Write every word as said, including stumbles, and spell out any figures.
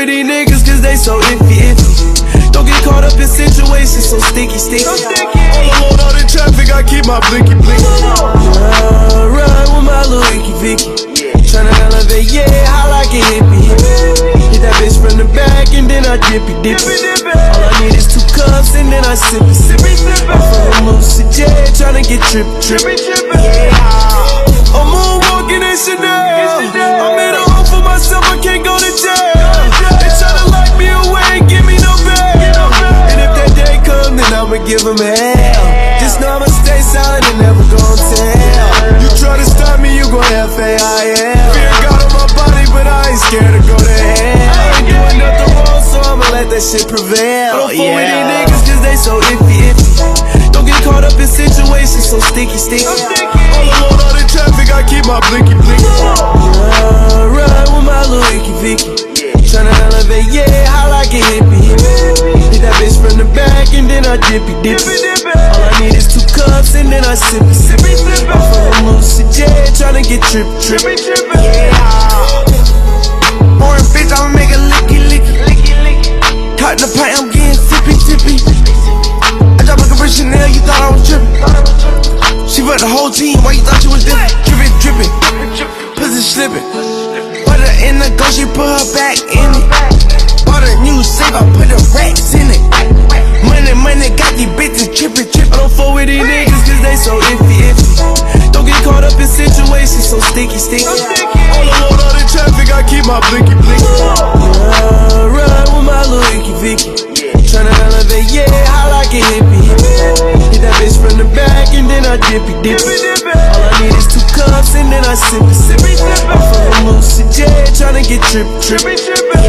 with these niggas cause they so iffy, iffy. Don't get caught up in situations so sticky, sticky. All alone out in traffic, I keep my blinky, blinky. Uh, ride with my little Icky Vicky. Tryna elevate, yeah, I like it hippie, hippie. Hit that bitch from the back and then I dippy, dippy. All I need is two cups and then I sip it, sip it. I'm from Lucy J, tryna get trippy, trippy. Yeah, I'm moonwalking in Chanel. I made a home for myself, I can't go to jail. They tryna lock me away and give me no bail. And if that day come, then I'ma give them hell. Just know I'ma stay silent and never gon' tell. You try to stop me, you gon' F A I L. Fear God on my body, but I ain't scared to go to hell. I ain't doing nothing wrong, so I'ma let that shit prevail. Don't fool with these niggas cause they so iffy, iffy. Don't get caught up in situations so sticky, sticky. All alone out in traffic, I keep my blinky, blinky. Uh, ride with my little Icky Vicky. Tryna elevate, yeah, I like it hippie, hippie. Hit that bitch from the back and then I dippy, dippy. All I need is two cups and then I sip it, sip it. I'm from Lucy J, tryna get trippy, trippy. Yeah. Orange bitch, I'ma make a licky, licky. Caught the pint, I'm getting tippy, tippy. I dropped like a bitch Chanel, you thought I was trippin'. She put the whole team, why you thought you was different? Drippin', drippin', pussy slippin'. Put her in the go, she put her back in it. Bought a new safe, I put the racks in it. Money, money, got these bitches trippin', trippin'. I don't fuck with these niggas cause they so iffy, iffy. Don't get caught up in situations so sticky, sticky. All alone out in traffic, I keep my blinky, blinky. Uh, ride with my little Icky Vicky. Tryna elevate, yeah, I like it hippie, hippie. Hit that bitch from the back and then I dippy, dippy. All I need is two cups and then I sip it, sip it. I'm from Lucy J, tryna get trippy, trippy.